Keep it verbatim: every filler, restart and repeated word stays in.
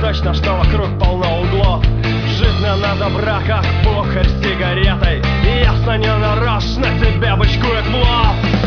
точно, что вокруг полно углов. Жизненно добра, как пухарь с сигаретой, и ясно, не нарочно тебе бычкует в лоб.